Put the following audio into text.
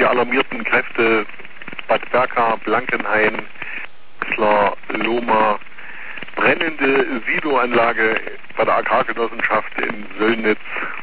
die alarmierten Kräfte Bad Berka, Blankenhain, Wetzlar, Lohmar, brennende Siloanlage bei der Agrargenossenschaft in Söllnitz,